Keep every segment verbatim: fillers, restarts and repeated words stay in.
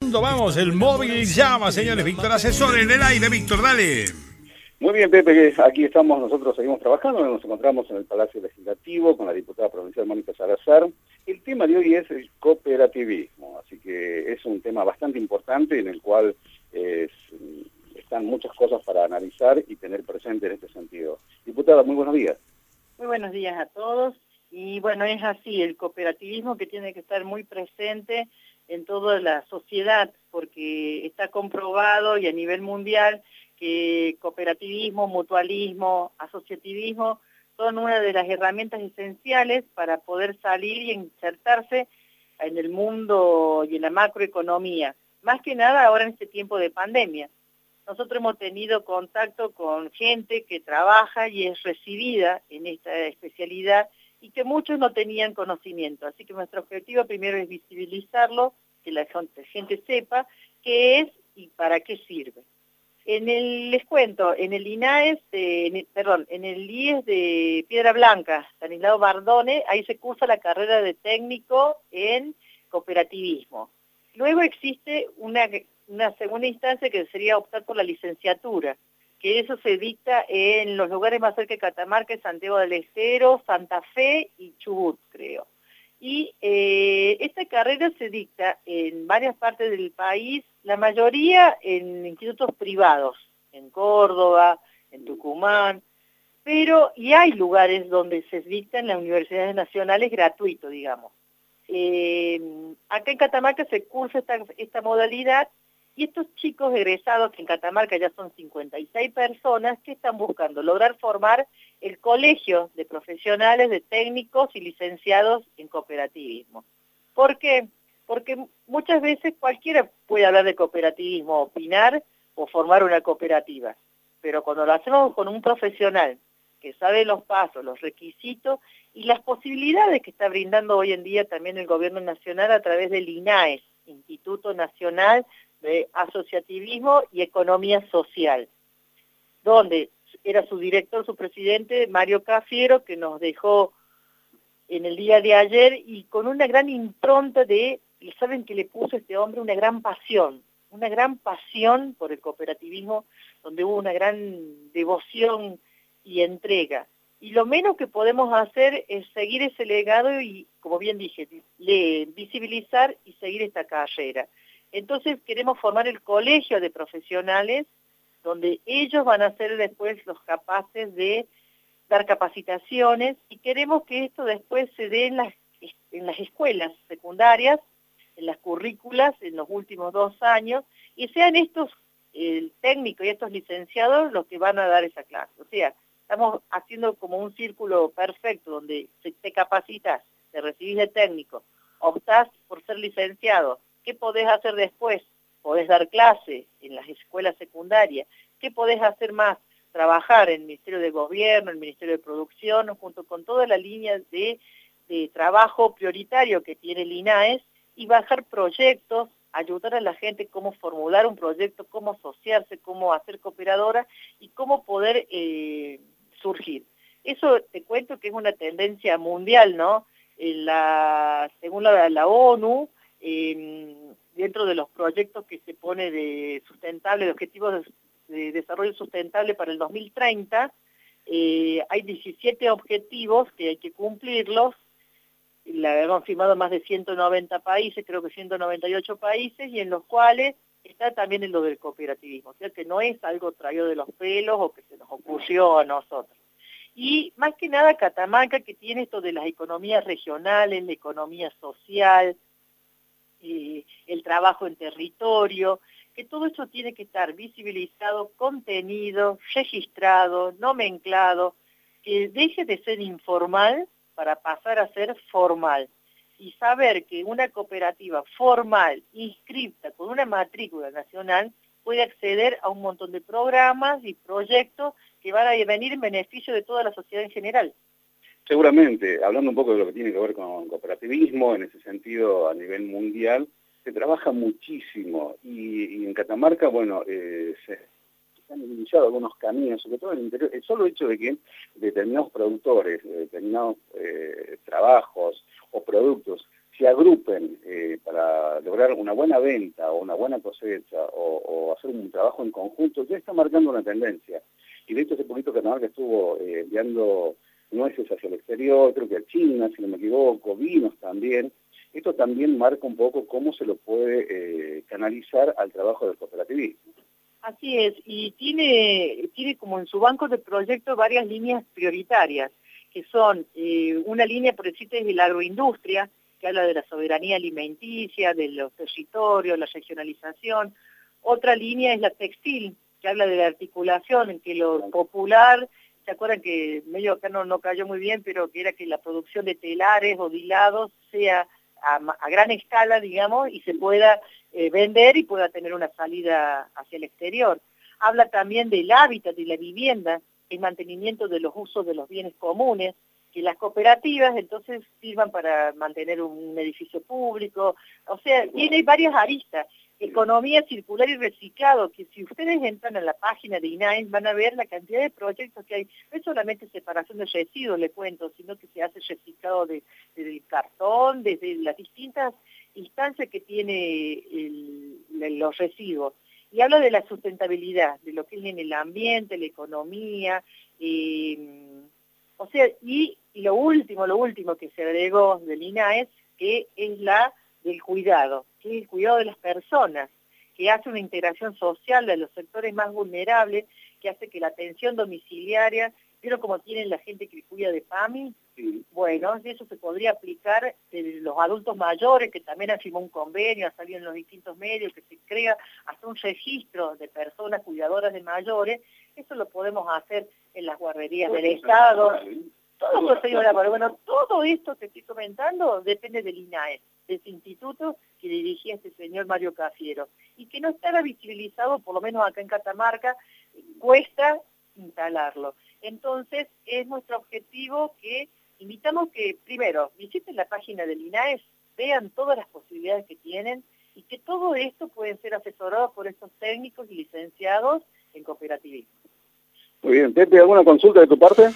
mundo vamos, el móvil llama, señores. Víctor Asesor en el aire. Víctor, dale. Muy bien, Pepe, aquí estamos, nosotros seguimos trabajando, nos encontramos en el Palacio Legislativo con la diputada provincial Mónica Salazar. El tema de hoy es el cooperativismo, así que es un tema bastante importante en el cual es, están muchas cosas para analizar y tener presente en este sentido. Diputada, muy buenos días. Muy buenos días a todos. Y bueno, es así, el cooperativismo que tiene que estar muy presente en toda la sociedad, porque está comprobado y a nivel mundial que cooperativismo, mutualismo, asociativismo son una de las herramientas esenciales para poder salir y insertarse en el mundo y en la macroeconomía. Más que nada ahora en este tiempo de pandemia. Nosotros hemos tenido contacto con gente que trabaja y es recibida en esta especialidad y que muchos no tenían conocimiento. Así que nuestro objetivo primero es visibilizarlo, que la gente sepa qué es y para qué sirve. En el, les cuento, en el INAES, de, en el, perdón, en el I E S de Piedra Blanca, Stanislao Bardone, ahí se cursa la carrera de técnico en cooperativismo. Luego existe una, una segunda instancia que sería optar por la licenciatura, que eso se dicta en los lugares más cerca de Catamarca, Santiago del Estero, Santa Fe y Chubut, creo. Y eh, esta carrera se dicta en varias partes del país, la mayoría en institutos privados, en Córdoba, en Tucumán, pero y hay lugares donde se dicta en las universidades nacionales gratuito, digamos. Eh, acá en Catamarca se cursa esta, esta modalidad y estos chicos egresados, que en Catamarca ya son cincuenta y seis personas, que están buscando lograr formar el colegio de profesionales, de técnicos y licenciados en cooperativismo. ¿Por qué? Porque muchas veces cualquiera puede hablar de cooperativismo, opinar o formar una cooperativa, pero cuando lo hacemos con un profesional que sabe los pasos, los requisitos y las posibilidades que está brindando hoy en día también el gobierno nacional a través del INAES, Instituto Nacional de Asociativismo y Economía Social, donde era su director, su presidente, Mario Cafiero, que nos dejó en el día de ayer y con una gran impronta de, ¿saben qué le puso este hombre? Una gran pasión, una gran pasión por el cooperativismo, donde hubo una gran devoción y entrega. Y lo menos que podemos hacer es seguir ese legado y, como bien dije, le, visibilizar y seguir esta carrera. Entonces queremos formar el colegio de profesionales donde ellos van a ser después los capaces de dar capacitaciones y queremos que esto después se dé en las, en las escuelas secundarias, en las currículas en los últimos dos años y sean estos, el técnico y estos licenciados los que van a dar esa clase. O sea, estamos haciendo como un círculo perfecto donde te capacitas, te recibís de técnico, optás por ser licenciado. ¿Qué podés hacer después? Podés dar clase en las escuelas secundarias. ¿Qué podés hacer más? Trabajar en el Ministerio de Gobierno, el Ministerio de Producción, junto con toda la línea de, de trabajo prioritario que tiene el INAES y bajar proyectos, ayudar a la gente cómo formular un proyecto, cómo asociarse, cómo hacer cooperadora y cómo poder eh, surgir. Eso te cuento que es una tendencia mundial, ¿no? En la, según la, la ONU, eh, dentro de los proyectos que se pone de sustentable, de objetivos de, de desarrollo sustentable para el dos mil treinta, eh, hay diecisiete objetivos que hay que cumplirlos, la hemos firmado más de ciento noventa países, creo que ciento noventa y ocho países, y en los cuales está también en lo del cooperativismo, o sea que no es algo traído de los pelos o que se nos ocurrió a nosotros. Y más que nada Catamarca, que tiene esto de las economías regionales, la economía social, eh, el trabajo en territorio, que todo eso tiene que estar visibilizado, contenido, registrado, nomenclado, que deje de ser informal para pasar a ser formal. Y saber que una cooperativa formal, inscripta con una matrícula nacional, puede acceder a un montón de programas y proyectos que van a venir en beneficio de toda la sociedad en general. Seguramente, hablando un poco de lo que tiene que ver con cooperativismo, en ese sentido a nivel mundial, se trabaja muchísimo y, y en Catamarca, bueno, eh, se han iniciado algunos caminos, sobre todo en el interior. El solo hecho de que determinados productores, determinados eh, trabajos o productos se agrupen eh, para lograr una buena venta o una buena cosecha o, o hacer un trabajo en conjunto, ya está marcando una tendencia. Y de hecho hace poquito Catamarca estuvo eh, enviando nueces hacia el exterior, creo que a China, si no me equivoco, vinos también. Esto también marca un poco cómo se lo puede eh, canalizar al trabajo del cooperativismo. Así es, y tiene, tiene como en su banco de proyectos varias líneas prioritarias, que son eh, una línea, por decirte, de la agroindustria, que habla de la soberanía alimenticia, de los territorios, la regionalización. Otra línea es la textil, que habla de la articulación, en que lo popular, ¿se acuerdan que medio acá no, no cayó muy bien, pero que era que la producción de telares o de hilados sea a, a gran escala, digamos, y se pueda eh, vender y pueda tener una salida hacia el exterior? Habla también del hábitat y la vivienda, el mantenimiento de los usos de los bienes comunes, que las cooperativas entonces sirvan para mantener un edificio público, o sea, tiene varias aristas. Economía circular y reciclado, que si ustedes entran a la página de INAES van a ver la cantidad de proyectos que hay. No es solamente separación de residuos, le cuento, sino que se hace reciclado de, del cartón, desde las distintas instancias que tiene el, los residuos. Y habla de la sustentabilidad, de lo que es en el ambiente, la economía, eh, o sea, y, y lo último, lo último que se agregó del INAES, que es la del cuidado, que es el cuidado de las personas, que hace una integración social de los sectores más vulnerables, que hace que la atención domiciliaria, ¿vieron cómo tienen la gente que cuida de PAMI? Sí. Bueno, eso se podría aplicar en los adultos mayores, que también han firmado un convenio, ha salido en los distintos medios, que se crea hasta un registro de personas cuidadoras de mayores. Eso lo podemos hacer en las guarderías del Estado. Todo procedido laboral. Bueno, todo esto que estoy comentando depende del INAES, de ese instituto que dirigía este señor Mario Cafiero, y que no estaba visibilizado, por lo menos acá en Catamarca, cuesta instalarlo. Entonces, es nuestro objetivo que invitamos que, primero, visiten la página del INAES, vean todas las posibilidades que tienen, y que todo esto puede ser asesorado por estos técnicos y licenciados en cooperativismo. Muy bien, Pepe, ¿alguna consulta de tu parte?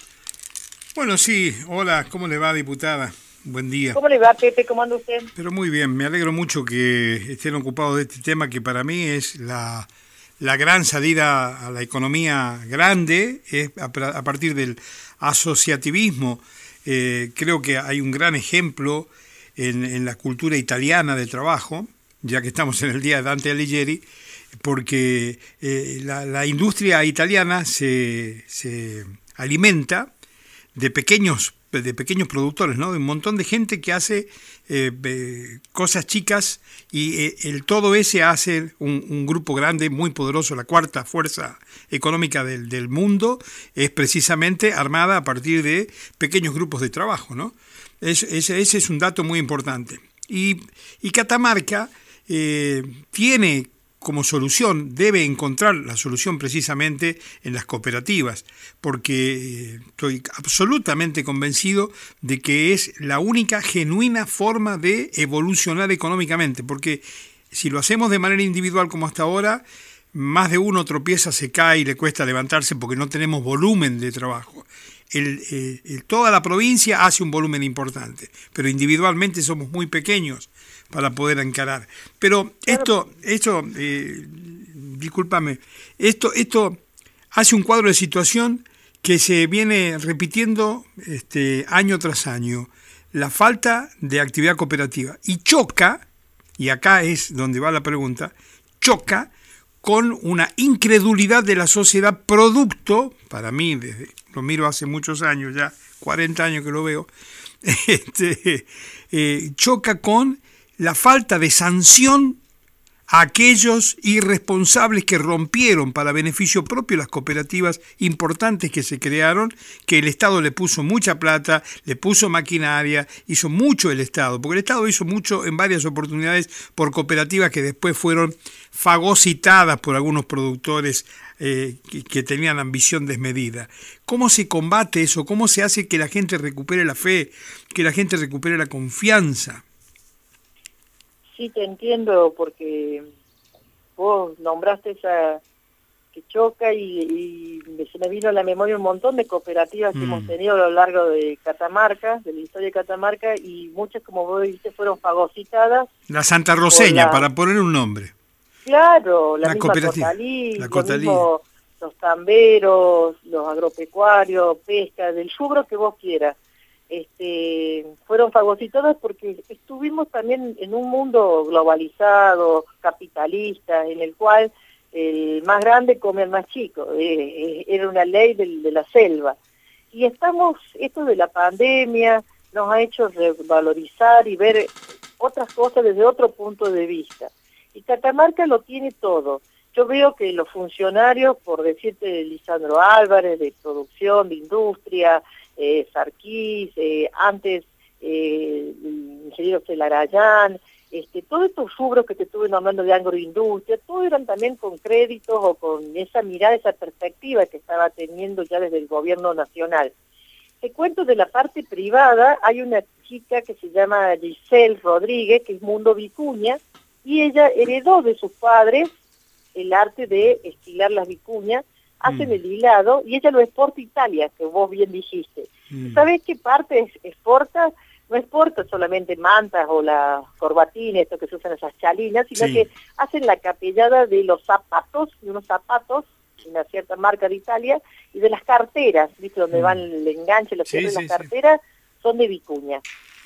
Bueno, sí. Hola, ¿cómo le va, diputada? Buen día. ¿Cómo le va, Pepe? ¿Cómo anda usted? Pero muy bien, me alegro mucho que estén ocupados de este tema que para mí es la, la gran salida a la economía grande, es a, a partir del asociativismo. Eh, creo que hay un gran ejemplo en, en la cultura italiana del trabajo, ya que estamos en el día de Dante Alighieri, porque eh, la, la industria italiana se, se alimenta de pequeños de pequeños productores, ¿no? De un montón de gente que hace eh, eh, cosas chicas y eh, el todo ese hace un, un grupo grande, muy poderoso. La cuarta fuerza económica del, del mundo es precisamente armada a partir de pequeños grupos de trabajo, ¿no? Es, es, ese es un dato muy importante. Y, y Catamarca eh, tiene como solución, debe encontrar la solución precisamente en las cooperativas, porque estoy absolutamente convencido de que es la única genuina forma de evolucionar económicamente, porque si lo hacemos de manera individual como hasta ahora, más de uno tropieza, se cae y le cuesta levantarse porque no tenemos volumen de trabajo. El, eh, el, toda la provincia hace un volumen importante, pero individualmente somos muy pequeños para poder encarar. Pero esto, esto eh, discúlpame, esto, esto hace un cuadro de situación que se viene repitiendo este, año tras año, la falta de actividad cooperativa. Y choca, y acá es donde va la pregunta, choca con una incredulidad de la sociedad producto, para mí, desde, lo miro hace muchos años, ya cuarenta años que lo veo, este, eh, choca con la falta de sanción a aquellos irresponsables que rompieron para beneficio propio las cooperativas importantes que se crearon, que el Estado le puso mucha plata, le puso maquinaria, hizo mucho el Estado, porque el Estado hizo mucho en varias oportunidades por cooperativas que después fueron fagocitadas por algunos productores eh, que, que tenían ambición desmedida. ¿Cómo se combate eso? ¿Cómo se hace que la gente recupere la fe, que la gente recupere la confianza? Sí, te entiendo, porque vos nombraste esa, que choca y, y se me vino a la memoria un montón de cooperativas mm. que hemos tenido a lo largo de Catamarca, de la historia de Catamarca, y muchas, como vos dijiste, fueron fagocitadas. La Santa Roseña, la... para poner un nombre. Claro, la, la misma Cotalí, la lo mismo los tamberos, los agropecuarios, pesca, del rubro que vos quieras. Este, fueron fagocitadas porque estuvimos también en un mundo globalizado, capitalista, en el cual el más grande come al más chico, eh, era una ley de, de la selva. Y estamos, esto de la pandemia nos ha hecho revalorizar y ver otras cosas desde otro punto de vista. Y Catamarca lo tiene todo. Yo veo que los funcionarios, por decirte Lisandro Álvarez, de producción, de industria, eh, Sarquís, eh, antes eh, el ingeniero Celarayán, este, todos estos rubros que te estuve nombrando de agroindustria, todos eran también con créditos o con esa mirada, esa perspectiva que estaba teniendo ya desde el gobierno nacional. Te cuento de la parte privada, hay una chica que se llama Giselle Rodríguez, que es Mundo Vicuña, y ella heredó de sus padres el arte de estilar las vicuñas, hacen mm. el hilado, y ella lo exporta a Italia, que vos bien dijiste. Mm. ¿Sabés qué parte exporta? No exporta solamente mantas o las corbatines, esto que se usan esas chalinas, sino sí. que hacen la capellada de los zapatos, de unos zapatos, una cierta marca de Italia, y de las carteras, ¿viste? Donde mm. van el enganche, los cierres sí, de las sí, carteras, sí. son de vicuña.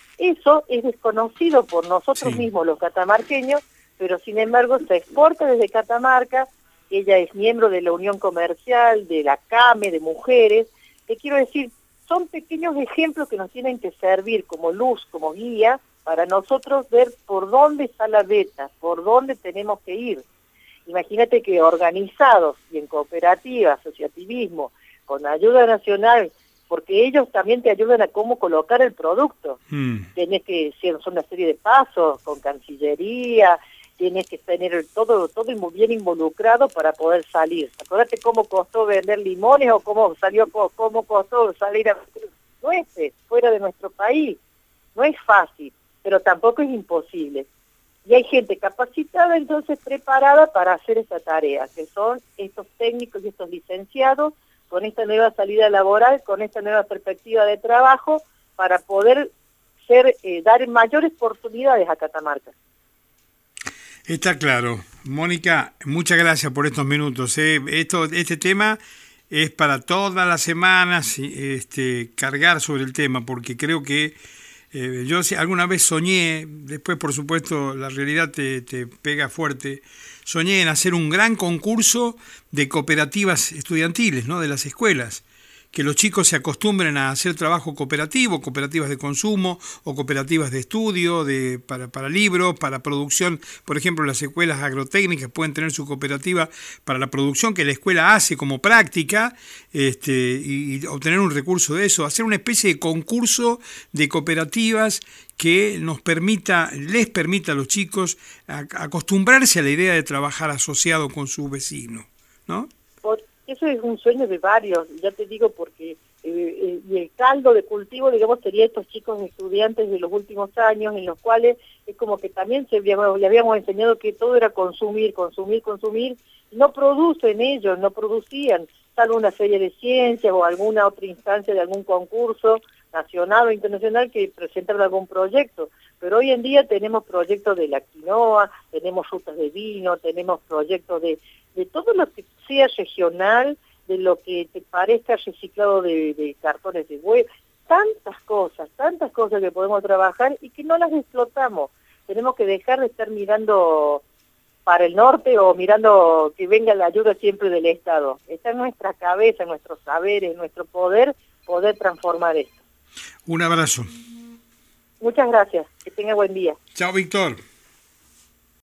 Eso es desconocido por nosotros sí. mismos, los catamarqueños, pero sin embargo se exporta desde Catamarca. Ella es miembro de la Unión Comercial, de la CAME, de mujeres. Te quiero decir, son pequeños ejemplos que nos tienen que servir como luz, como guía, para nosotros ver por dónde está la beta, por dónde tenemos que ir. Imagínate que organizados y en cooperativa, asociativismo, con ayuda nacional, porque ellos también te ayudan a cómo colocar el producto. Mm. Tenés que, son una serie de pasos, con Cancillería, tienes que tener todo todo muy bien involucrado para poder salir. Acuérdate cómo costó vender limones o cómo salió cómo costó salir a nueces fuera de nuestro país. No es fácil, pero tampoco es imposible. Y hay gente capacitada, entonces preparada para hacer esa tarea, que son estos técnicos y estos licenciados, con esta nueva salida laboral, con esta nueva perspectiva de trabajo, para poder ser eh, dar mayores oportunidades a Catamarca. Está claro. Mónica, muchas gracias por estos minutos. ¿eh? Esto, este tema es para todas las semanas este, cargar sobre el tema, porque creo que eh, yo alguna vez soñé, después por supuesto la realidad te, te pega fuerte, soñé en hacer un gran concurso de cooperativas estudiantiles, ¿no? De las escuelas. Que los chicos se acostumbren a hacer trabajo cooperativo, cooperativas de consumo o cooperativas de estudio, de, para, para libros, para producción. Por ejemplo, las escuelas agrotécnicas pueden tener su cooperativa para la producción que la escuela hace como práctica este, y, y obtener un recurso de eso. Hacer una especie de concurso de cooperativas que nos permita, les permita a los chicos a, a acostumbrarse a la idea de trabajar asociado con sus vecinos, ¿no? Eso es un sueño de varios, ya te digo, porque eh, eh, y el caldo de cultivo, digamos, sería estos chicos estudiantes de los últimos años, en los cuales es como que también se, le habíamos enseñado que todo era consumir, consumir, consumir, y no producen ellos, no producían, salvo una serie de ciencias o alguna otra instancia de algún concurso nacional o internacional que presentaron algún proyecto. Pero hoy en día tenemos proyectos de la quinoa, tenemos rutas de vino, tenemos proyectos de, de todo lo que sea regional, de lo que te parezca reciclado de, de cartones de huevo, tantas cosas, tantas cosas que podemos trabajar y que no las explotamos. Tenemos que dejar de estar mirando para el norte o mirando que venga la ayuda siempre del Estado. Está en nuestra cabeza, en nuestros saberes, en nuestro poder, poder transformar esto. Un abrazo. Muchas gracias. Que tenga buen día. Chao, Víctor.